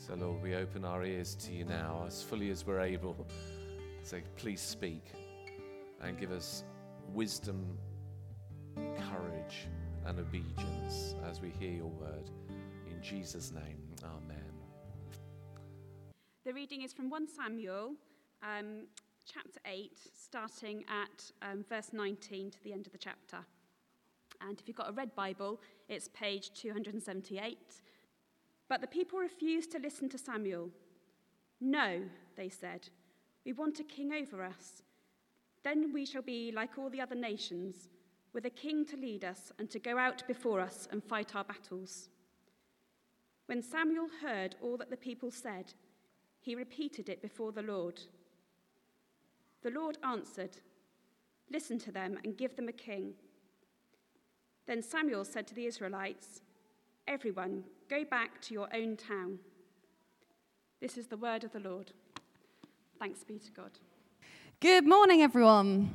So Lord, we open our ears to you now as fully as we're able. So please speak and give us wisdom, courage and obedience as we hear your word. In Jesus' name, amen. The reading is from 1 Samuel, chapter 8, starting at verse 19 to the end of the chapter. And if you've got a red Bible, it's page 278. But the people refused to listen to Samuel. "No," they said, "we want a king over us. Then we shall be like all the other nations, with a king to lead us and to go out before us and fight our battles." When Samuel heard all that the people said, he repeated it before the Lord. The Lord answered, "Listen to them and give them a king." Then Samuel said to the Israelites, "Everyone, go back to your own town." This is the word of the Lord. Thanks be to God. Good morning, everyone.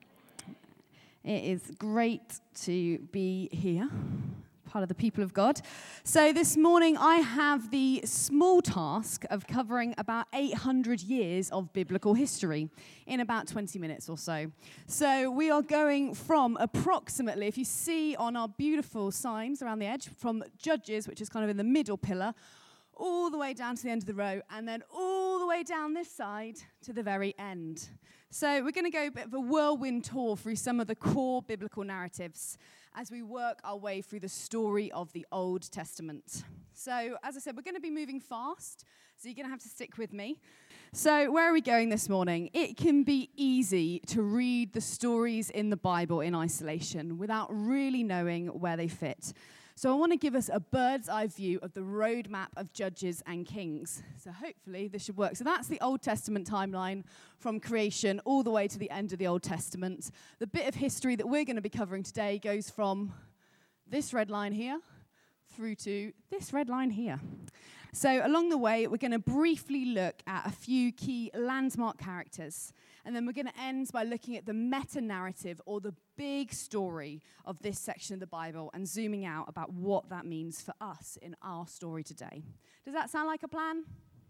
It is great to be here, part of the people of God. So this morning I have the small task of covering about 800 years of biblical history in about 20 minutes or so. So we are going from approximately, if you see on our beautiful signs around the edge, from Judges, which is kind of in the middle pillar, all the way down to the end of the row, and then all the way down this side to the very end. So we're going to go a bit of a whirlwind tour through some of the core biblical narratives as we work our way through the story of the Old Testament. So, as I said, we're going to be moving fast, so you're going to have to stick with me. So, where are we going this morning? It can be easy to read the stories in the Bible in isolation without really knowing where they fit. So I want to give us a bird's eye view of the roadmap of Judges and Kings. So hopefully this should work. So that's the Old Testament timeline from creation all the way to the end of the Old Testament. The bit of history that we're going to be covering today goes from this red line here through to this red line here. So along the way, we're going to briefly look at a few key landmark characters. And then we're going to end by looking at the meta-narrative, or the big story of this section of the Bible, and zooming out about what that means for us in our story today. Does that sound like a plan?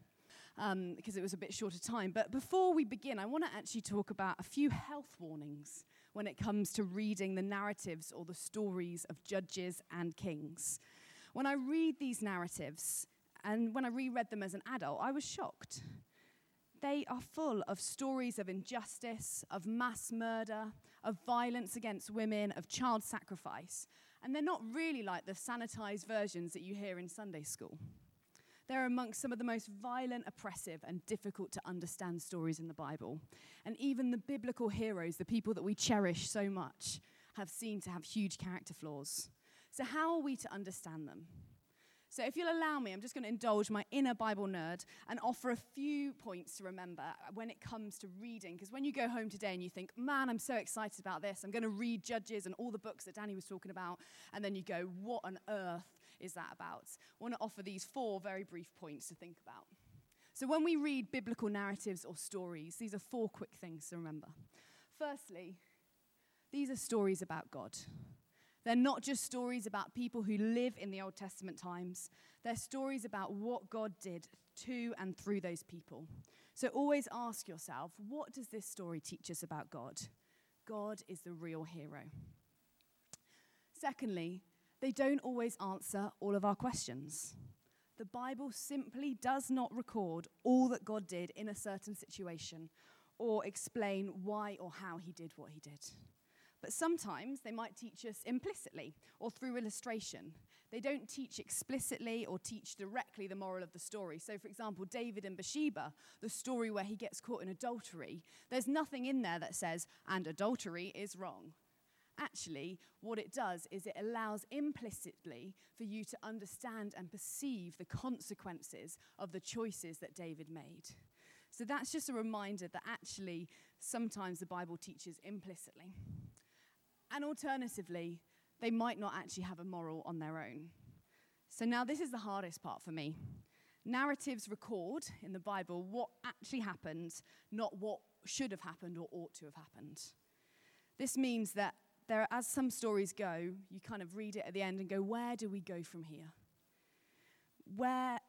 Because it was a bit shorter time. But before we begin, I want to actually talk about a few health warnings when it comes to reading the narratives or the stories of Judges and Kings. When I read these narratives, and when I reread them as an adult, I was shocked. They are full of stories of injustice, of mass murder, of violence against women, of child sacrifice. And they're not really like the sanitized versions that you hear in Sunday school. They're amongst some of the most violent, oppressive, and difficult to understand stories in the Bible. And even the biblical heroes, the people that we cherish so much, have seemed to have huge character flaws. So how are we to understand them? So if you'll allow me, I'm just going to indulge my inner Bible nerd and offer a few points to remember when it comes to reading. Because when you go home today and you think, man, I'm so excited about this, I'm going to read Judges and all the books that Danny was talking about, and then you go, what on earth is that about? I want to offer these 4 very brief points to think about. So when we read biblical narratives or stories, these are 4 quick things to remember. Firstly, these are stories about God. They're not just stories about people who live in the Old Testament times. They're stories about what God did to and through those people. So always ask yourself, what does this story teach us about God? God is the real hero. Secondly, they don't always answer all of our questions. The Bible simply does not record all that God did in a certain situation or explain why or how he did what he did. But sometimes they might teach us implicitly or through illustration. They don't teach explicitly or teach directly the moral of the story. So, for example, David and Bathsheba, the story where he gets caught in adultery, there's nothing in there that says, and adultery is wrong. Actually, what it does is it allows implicitly for you to understand and perceive the consequences of the choices that David made. So that's just a reminder that actually sometimes the Bible teaches implicitly. And alternatively, they might not actually have a moral on their own. So now this is the hardest part for me. Narratives record in the Bible what actually happened, not what should have happened or ought to have happened. This means that as some stories go, you kind of read it at the end and go, where do we go from here? Where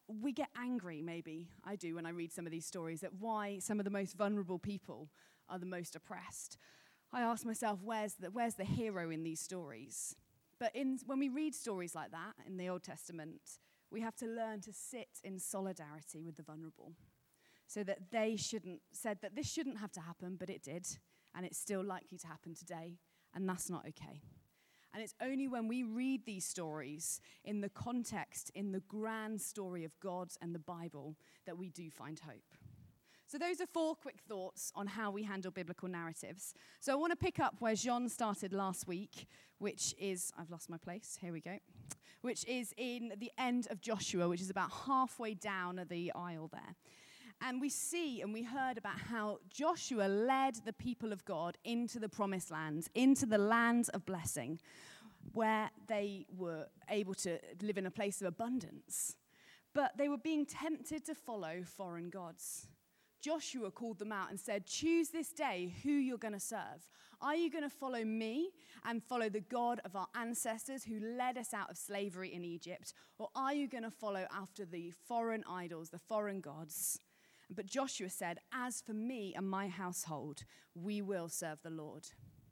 we get angry, maybe, I do when I read some of these stories, at why some of the most vulnerable people are the most oppressed. I ask myself, where's the hero in these stories? But when we read stories like that in the Old Testament, we have to learn to sit in solidarity with the vulnerable, so that said that this shouldn't have to happen, but it did, and it's still likely to happen today, and that's not okay. And it's only when we read these stories in the context, in the grand story of God and the Bible, that we do find hope. So those are 4 quick thoughts on how we handle biblical narratives. So I want to pick up where Jean started last week, which is, I've lost my place, here we go, which is in the end of Joshua, which is about halfway down the aisle there. And we see and we heard about how Joshua led the people of God into the promised land, into the land of blessing, where they were able to live in a place of abundance. But they were being tempted to follow foreign gods. Joshua called them out and said, choose this day who you're going to serve. Are you going to follow me and follow the God of our ancestors who led us out of slavery in Egypt? Or are you going to follow after the foreign idols, the foreign gods? But Joshua said, as for me and my household, we will serve the Lord.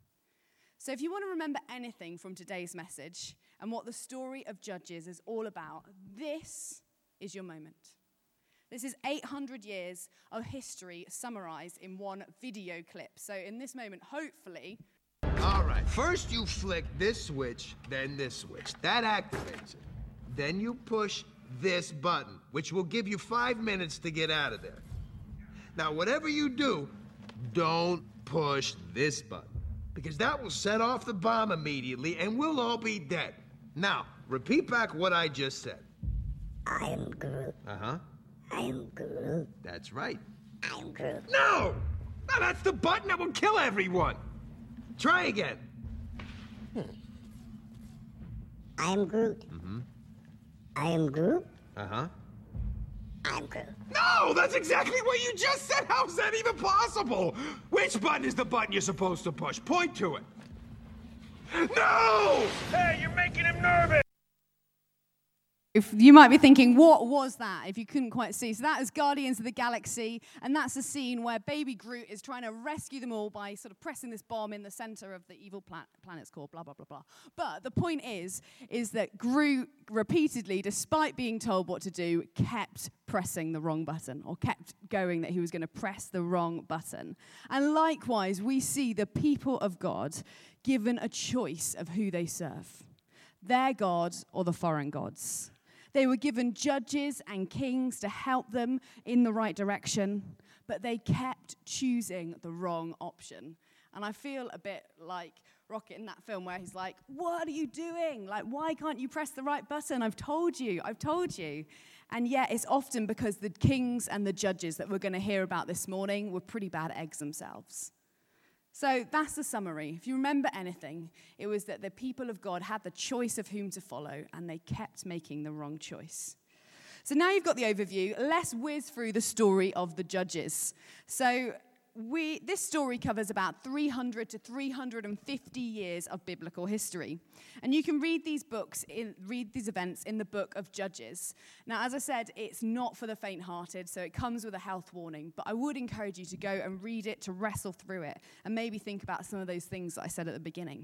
So if you want to remember anything from today's message and what the story of Judges is all about, this is your moment. This is 800 years of history summarized in one video clip. So in this moment, hopefully... All right, first you flick this switch, then this switch. That activates it. Then you push this button, which will give you 5 minutes to get out of there. Now, whatever you do, don't push this button, because that will set off the bomb immediately, and we'll all be dead. Now, repeat back what I just said. I am Groot. Uh-huh. I am Groot. That's right. I am Groot. No! No, that's the button that will kill everyone. Try again. I am Groot. Mm-hmm. I am Groot. Uh-huh. I am Groot. No, that's exactly what you just said. How's that even possible? Which button is the button you're supposed to push? Point to it. No! Hey, you're making him nervous. If you might be thinking, what was that, if you couldn't quite see? So that is Guardians of the Galaxy, and that's a scene where Baby Groot is trying to rescue them all by sort of pressing this bomb in the center of the evil planet's core, blah, blah, blah, blah. But the point is that Groot repeatedly, despite being told what to do, kept pressing the wrong button, or kept going that he was going to press the wrong button. And likewise, we see the people of God given a choice of who they serve, their God or the foreign gods. They were given judges and kings to help them in the right direction, but they kept choosing the wrong option. And I feel a bit like Rocket in that film where he's like, what are you doing? Like, why can't you press the right button? I've told you. And yet it's often because the kings and the judges that we're going to hear about this morning were pretty bad eggs themselves. So that's the summary. If you remember anything, it was that the people of God had the choice of whom to follow, and they kept making the wrong choice. So now you've got the overview. Let's whiz through the story of the Judges. So this story covers about 300 to 350 years of biblical history. And you can read these events in the book of Judges. Now, as I said, it's not for the faint-hearted, so it comes with a health warning. But I would encourage you to go and read it, to wrestle through it, and maybe think about some of those things that I said at the beginning.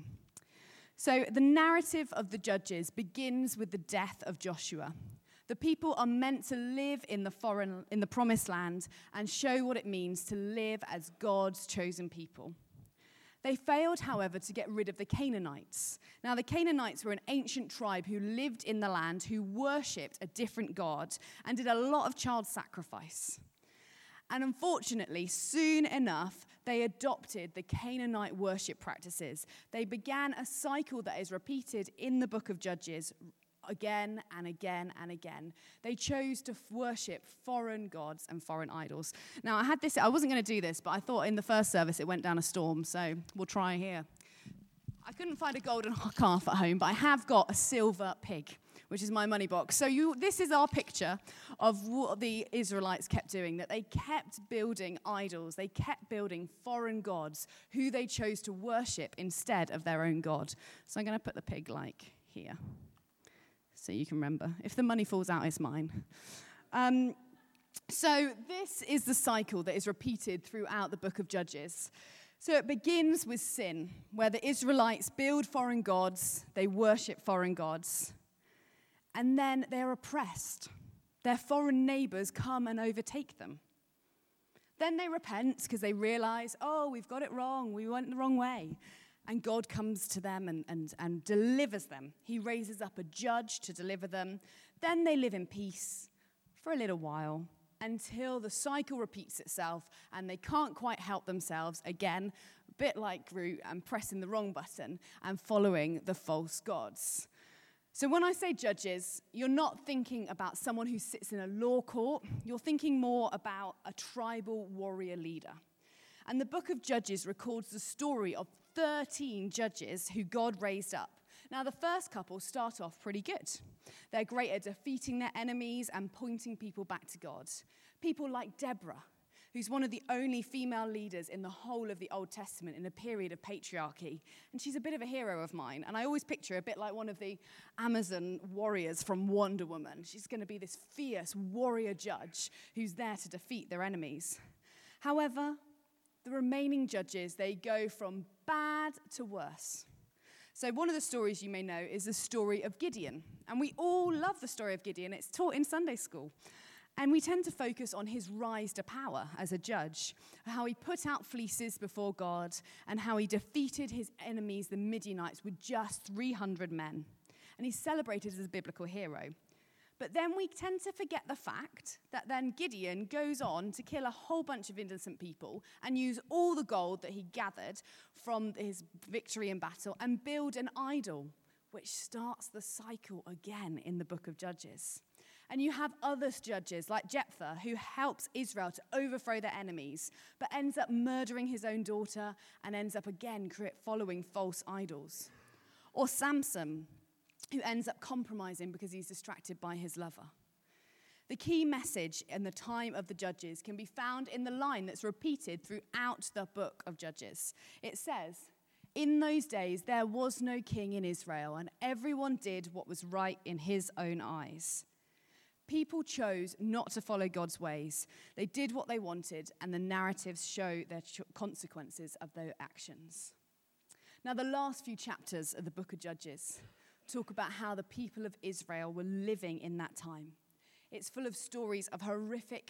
So the narrative of the Judges begins with the death of Joshua. The people are meant to live in the promised land and show what it means to live as God's chosen people. They failed, however, to get rid of the Canaanites. Now, the Canaanites were an ancient tribe who lived in the land, who worshipped a different god and did a lot of child sacrifice. And unfortunately, soon enough, they adopted the Canaanite worship practices. They began a cycle that is repeated in the book of Judges again and again and again. They chose to worship foreign gods and foreign idols. Now, I wasn't going to do this, but I thought in the first service it went down a storm, so we'll try here. I couldn't find a golden calf at home, but I have got a silver pig, which is my money box. So this is our picture of what the Israelites kept doing, that they kept building idols. They kept building foreign gods who they chose to worship instead of their own God. So I'm going to put the pig like here, so you can remember. If the money falls out, it's mine. So this is the cycle that is repeated throughout the book of Judges. So it begins with sin, where the Israelites build foreign gods, they worship foreign gods, and then they're oppressed. Their foreign neighbors come and overtake them. Then they repent because they realize, oh, we've got it wrong, we went the wrong way. And God comes to them and delivers them. He raises up a judge to deliver them. Then they live in peace for a little while until the cycle repeats itself and they can't quite help themselves again, a bit like Groot, and pressing the wrong button and following the false gods. So when I say judges, you're not thinking about someone who sits in a law court. You're thinking more about a tribal warrior leader. And the book of Judges records the story of 13 judges who God raised up. Now, the first couple start off pretty good. They're great at defeating their enemies and pointing people back to God. People like Deborah, who's one of the only female leaders in the whole of the Old Testament in a period of patriarchy. And she's a bit of a hero of mine. And I always picture her a bit like one of the Amazon warriors from Wonder Woman. She's going to be this fierce warrior judge who's there to defeat their enemies. However, the remaining judges, they go from bad to worse. So one of the stories you may know is the story of Gideon. And we all love the story of Gideon. It's taught in Sunday school. And we tend to focus on his rise to power as a judge, how he put out fleeces before God, and how he defeated his enemies, the Midianites, with just 300 men. And he's celebrated as a biblical hero. But then we tend to forget the fact that then Gideon goes on to kill a whole bunch of innocent people and use all the gold that he gathered from his victory in battle and build an idol, which starts the cycle again in the book of Judges. And you have other judges like Jephthah, who helps Israel to overthrow their enemies, but ends up murdering his own daughter and ends up again following false idols. Or Samson, who ends up compromising because he's distracted by his lover. The key message in the time of the Judges can be found in the line that's repeated throughout the book of Judges. It says, "In those days there was no king in Israel, and everyone did what was right in his own eyes." People chose not to follow God's ways. They did what they wanted, and the narratives show their consequences of their actions. Now, the last few chapters of the book of Judges talk about how the people of Israel were living in that time. It's full of stories of horrific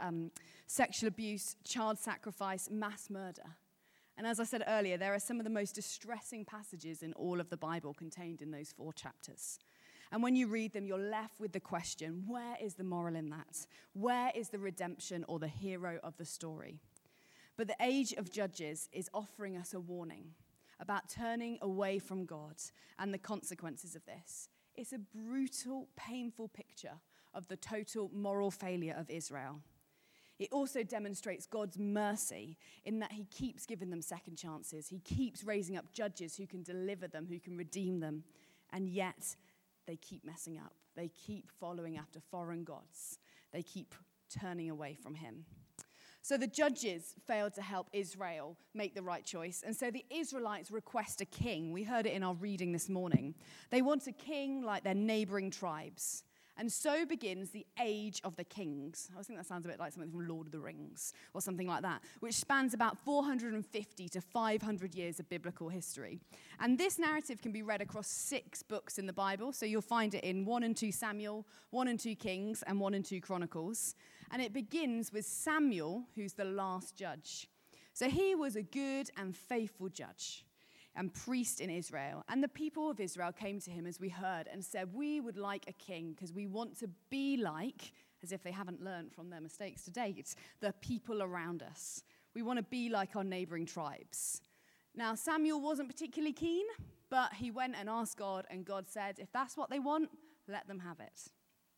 sexual abuse, child sacrifice, mass murder. And as I said earlier, there are some of the most distressing passages in all of the Bible contained in those 4 chapters. And when you read them, you're left with the question, where is the moral in that? Where is the redemption or the hero of the story? But the age of Judges is offering us a warning about turning away from God and the consequences of this. It's a brutal, painful picture of the total moral failure of Israel. It also demonstrates God's mercy in that he keeps giving them second chances. He keeps raising up judges who can deliver them, who can redeem them, and yet they keep messing up. They keep following after foreign gods. They keep turning away from him. So the judges failed to help Israel make the right choice. And so the Israelites request a king. We heard it in our reading this morning. They want a king like their neighboring tribes. And so begins the age of the kings. I think that sounds a bit like something from Lord of the Rings or something like that, which spans about 450 to 500 years of biblical history. And this narrative can be read across 6 books in the Bible. So you'll find it in 1 and 2 Samuel, 1 and 2 Kings, and 1 and 2 Chronicles. And it begins with Samuel, who's the last judge. So he was a good and faithful judge and priest in Israel. And the people of Israel came to him, as we heard, and said, we would like a king because we want to be like, as if they haven't learned from their mistakes to date, the people around us. We want to be like our neighboring tribes. Now, Samuel wasn't particularly keen, but he went and asked God, and God said, if that's what they want, let them have it.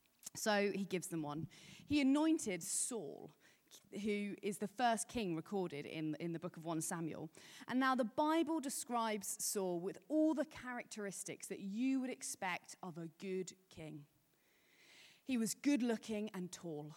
So he gives them one. He anointed Saul, who is the first king recorded in the book of 1 Samuel. And now the Bible describes Saul with all the characteristics that you would expect of a good king. He was good looking and tall.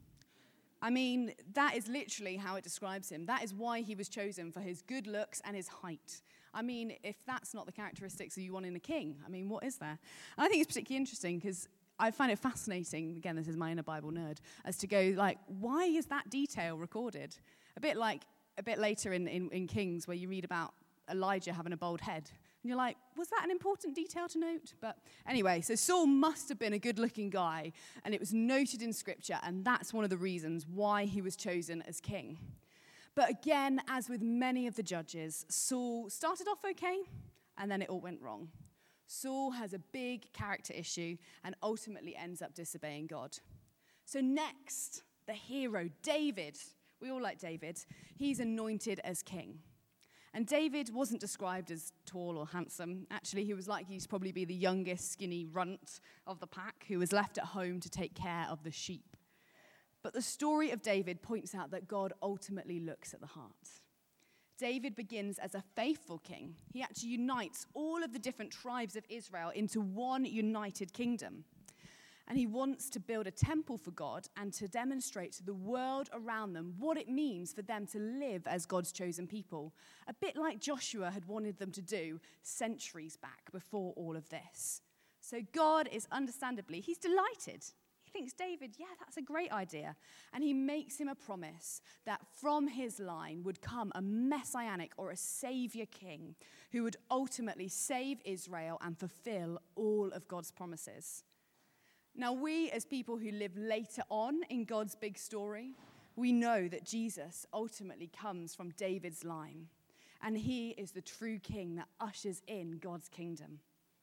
I mean, that is literally how it describes him. That is why he was chosen, for his good looks and his height. I mean, if that's not the characteristics that you want in a king, I mean, what is there? And I think it's particularly interesting because I find it fascinating, again, this is my inner Bible nerd, as to go, like, why is that detail recorded? A bit later in Kings, where you read about Elijah having a bald head. And you're like, was that an important detail to note? But anyway, so Saul must have been a good-looking guy, and it was noted in Scripture, and that's one of the reasons why he was chosen as king. But again, as with many of the judges, Saul started off okay, and then it all went wrong. Saul has a big character issue and ultimately ends up disobeying God. So next, the hero, David. We all like David. He's anointed as king. And David wasn't described as tall or handsome. Actually, he was likely to probably be the youngest, skinny runt of the pack who was left at home to take care of the sheep. But the story of David points out that God ultimately looks at the heart. David begins as a faithful king. He actually unites all of the different tribes of Israel into one united kingdom. And he wants to build a temple for God and to demonstrate to the world around them what it means for them to live as God's chosen people. A bit like Joshua had wanted them to do centuries back before all of this. So God is understandably, he's delighted. He thinks, David, yeah, that's a great idea. And he makes him a promise that from his line would come a messianic or a savior king who would ultimately save Israel and fulfill all of God's promises. Now, we as people who live later on in God's big story, we know that Jesus ultimately comes from David's line. And he is the true king that ushers in God's kingdom.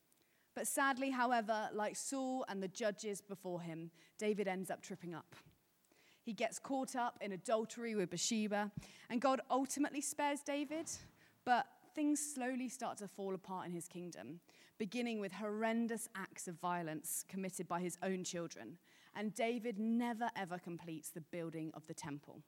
But sadly, however, like Saul and the judges before him, David ends up tripping up. He gets caught up in adultery with Bathsheba, and God ultimately spares David, but things slowly start to fall apart in his kingdom, beginning with horrendous acts of violence committed by his own children, and David never ever completes the building of the temple.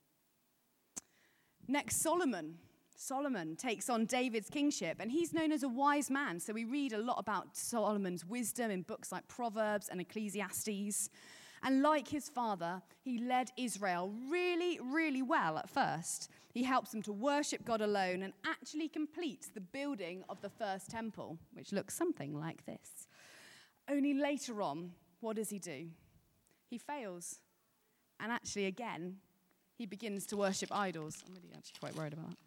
Next, Solomon takes on David's kingship, and he's known as a wise man. So we read a lot about Solomon's wisdom in books like Proverbs and Ecclesiastes. And like his father, he led Israel really, really well at first. He helps them to worship God alone and actually completes the building of the first temple, which looks something like this. Only later on, what does he do? He fails. And actually, again, he begins to worship idols. I'm really actually quite worried about that.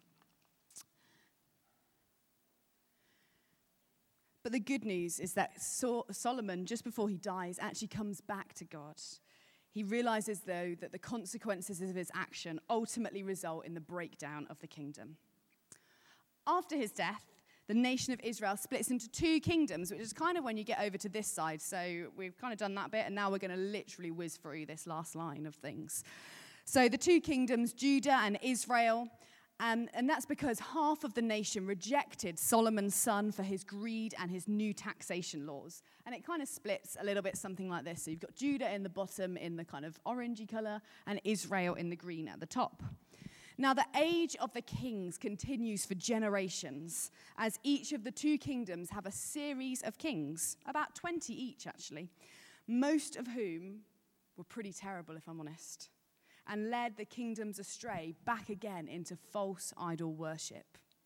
But the good news is that Solomon, just before he dies, actually comes back to God. He realizes, though, that the consequences of his action ultimately result in the breakdown of the kingdom. After his death, the nation of Israel splits into two kingdoms, which is kind of when you get over to this side. So we've kind of done that bit, and now we're going to literally whiz through this last line of things. So the two kingdoms, Judah and Israel. And that's because half of the nation rejected Solomon's son for his greed and his new taxation laws. And it kind of splits a little bit something like this. So you've got Judah in the bottom in the kind of orangey color and Israel in the green at the top. Now, the age of the kings continues for generations, as each of the two kingdoms have a series of kings, about 20 each, actually, most of whom were pretty terrible, if I'm honest, and led the kingdoms astray back again into false idol worship.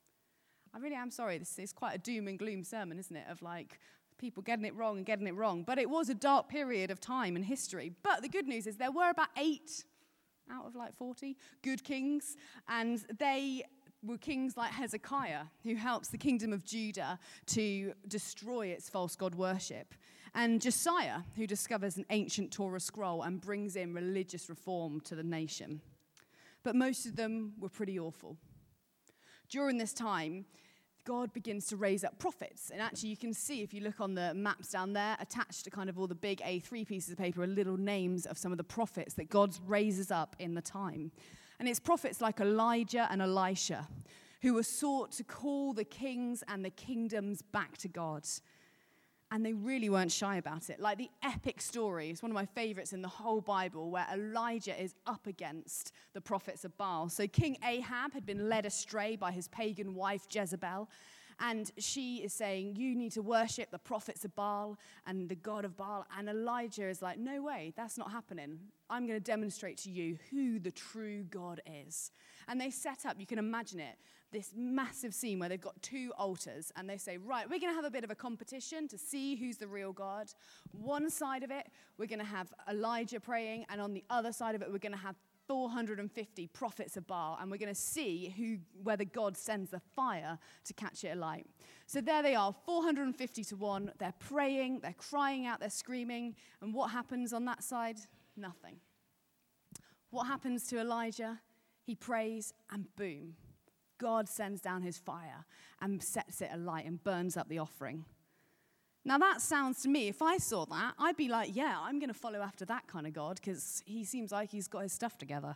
I really am sorry. This is quite a doom and gloom sermon, isn't it? Of like people getting it wrong and getting it wrong. But it was a dark period of time in history. But the good news is there were about 8 out of like 40 good kings. And they were kings like Hezekiah, who helps the kingdom of Judah to destroy its false god worship. And Josiah, who discovers an ancient Torah scroll and brings in religious reform to the nation. But most of them were pretty awful. During this time, God begins to raise up prophets. And actually, you can see, if you look on the maps down there, attached to kind of all the big A3 pieces of paper are little names of some of the prophets that God raises up in the time. And it's prophets like Elijah and Elisha, who were sought to call the kings and the kingdoms back to God. And they really weren't shy about it. Like the epic story, it's one of my favorites in the whole Bible, where Elijah is up against the prophets of Baal. So King Ahab had been led astray by his pagan wife Jezebel, And she is saying, you need to worship the prophets of Baal and the god of Baal. And Elijah is like, no way, that's not happening. I'm going to demonstrate to you who the true God is. And they set up, you can imagine it, this massive scene where they've got two altars. And they say, right, we're going to have a bit of a competition to see who's the real God. One side of it, we're going to have Elijah praying. And on the other side of it, we're going to have 450 prophets of Baal, and we're going to see whether God sends the fire to catch it alight. So there they are, 450 to 1. They're praying, they're crying out, they're screaming. And what happens on that side? Nothing. What happens to Elijah? He prays, and boom, God sends down his fire and sets it alight and burns up the offering. Now that sounds to me, if I saw that, I'd be like, yeah, I'm going to follow after that kind of God because he seems like he's got his stuff together.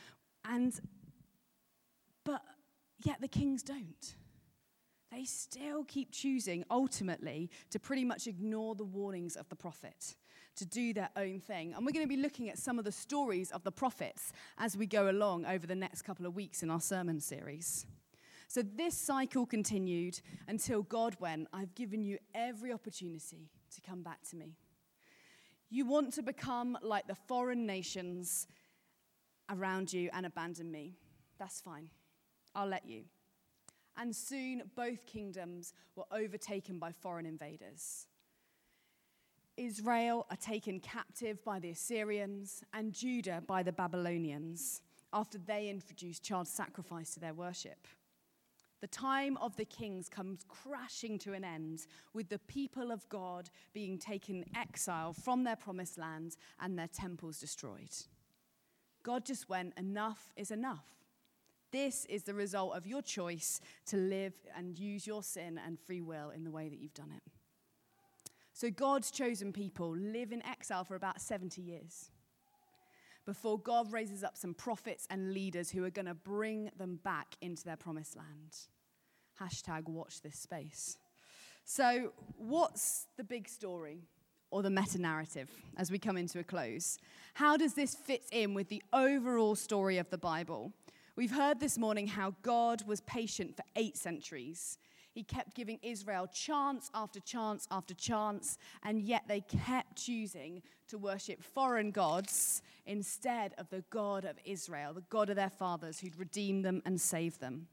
But yet the kings don't. They still keep choosing, ultimately, to pretty much ignore the warnings of the prophet, to do their own thing. And we're going to be looking at some of the stories of the prophets as we go along over the next couple of weeks in our sermon series. So this cycle continued until God went, I've given you every opportunity to come back to me. You want to become like the foreign nations around you and abandon me. That's fine. I'll let you. And soon both kingdoms were overtaken by foreign invaders. Israel are taken captive by the Assyrians and Judah by the Babylonians after they introduced child sacrifice to their worship. The time of the kings comes crashing to an end with the people of God being taken exile from their promised land and their temples destroyed. God just went, enough is enough. This is the result of your choice to live and use your sin and free will in the way that you've done it. So God's chosen people live in exile for about 70 years before God raises up some prophets and leaders who are going to bring them back into their promised land. #watch this space. So what's the big story or the meta-narrative as we come into a close? How does this fit in with the overall story of the Bible? We've heard this morning how God was patient for 8 centuries. He kept giving Israel chance after chance after chance, and yet they kept choosing to worship foreign gods instead of the God of Israel, the God of their fathers who'd redeemed them and saved them.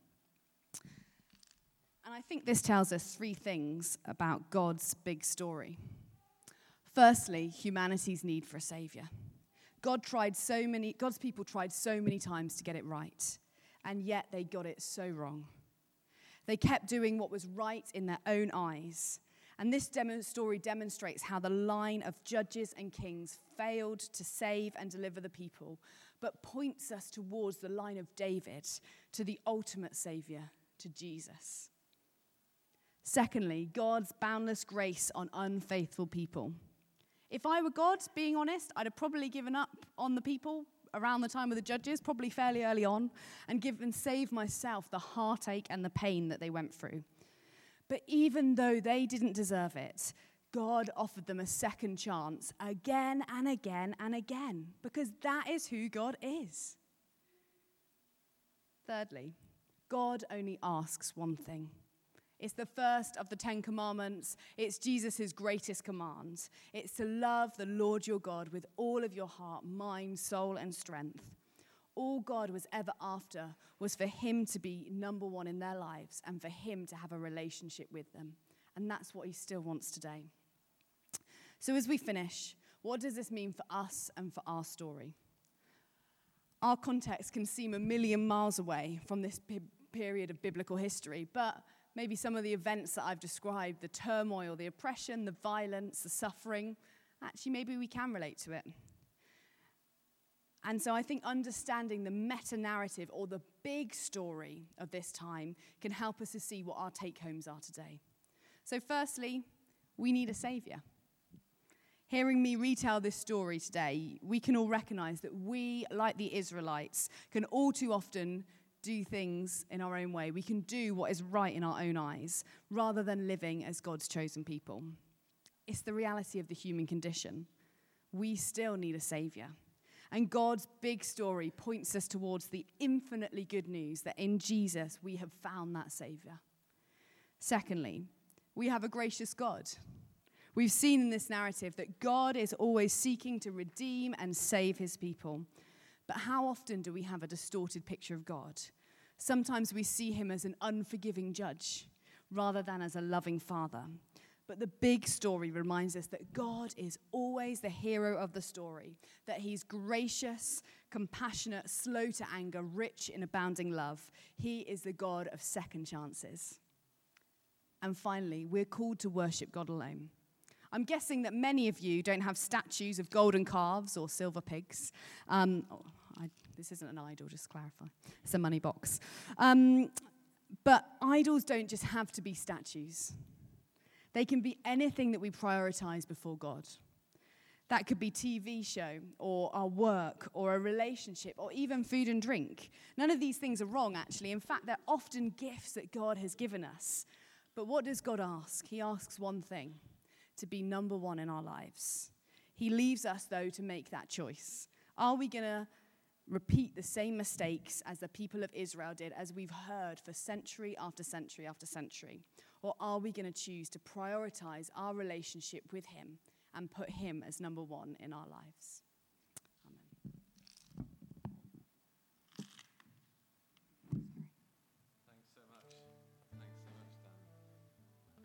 And I think this tells us 3 things about God's big story. Firstly, humanity's need for a savior. God's people tried so many times to get it right, and yet they got it so wrong. They kept doing what was right in their own eyes. And this story demonstrates how the line of judges and kings failed to save and deliver the people, but points us towards the line of David, to the ultimate savior, to Jesus. Secondly, God's boundless grace on unfaithful people. If I were God, being honest, I'd have probably given up on the people around the time of the judges, probably fairly early on, and save myself the heartache and the pain that they went through. But even though they didn't deserve it, God offered them a second chance again and again and again, because that is who God is. Thirdly, God only asks one thing. It's the first of the 10 commandments. It's Jesus' greatest command. It's to love the Lord your God with all of your heart, mind, soul, and strength. All God was ever after was for him to be number one in their lives and for him to have a relationship with them. And that's what he still wants today. So as we finish, what does this mean for us and for our story? Our context can seem a million miles away from this period of biblical history, but maybe some of the events that I've described, the turmoil, the oppression, the violence, the suffering, actually maybe we can relate to it. And so I think understanding the meta-narrative or the big story of this time can help us to see what our take-homes are today. So firstly, we need a savior. Hearing me retell this story today, we can all recognize that we, like the Israelites, can all too often do things in our own way. We can do what is right in our own eyes, rather than living as God's chosen people. It's the reality of the human condition. We still need a savior. And God's big story points us towards the infinitely good news that in Jesus we have found that savior. Secondly, we have a gracious God. We've seen in this narrative that God is always seeking to redeem and save his people. But how often do we have a distorted picture of God? Sometimes we see him as an unforgiving judge rather than as a loving father. But the big story reminds us that God is always the hero of the story, that he's gracious, compassionate, slow to anger, rich in abounding love. He is the God of second chances. And finally, we're called to worship God alone. I'm guessing that many of you don't have statues of golden calves or silver pigs. This isn't an idol, just to clarify. It's a money box. But idols don't just have to be statues. They can be anything that we prioritize before God. That could be a TV show or our work or a relationship or even food and drink. None of these things are wrong, actually. In fact, they're often gifts that God has given us. But what does God ask? He asks one thing, to be number one in our lives. He leaves us, though, to make that choice. Are we going to repeat the same mistakes as the people of Israel did, as we've heard for century after century after century? Or are we going to choose to prioritize our relationship with him and put him as number one in our lives? Amen. Thanks so much. Thanks so much, Dan.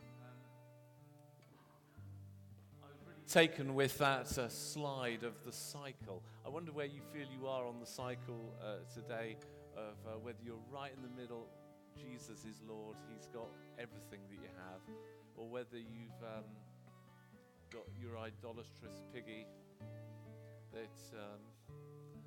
I was really taken with that slide of the cycle. I wonder where you feel you are on the cycle today, of whether you're right in the middle. Jesus is Lord, he's got everything that you have, or whether you've got your idolatrous piggy that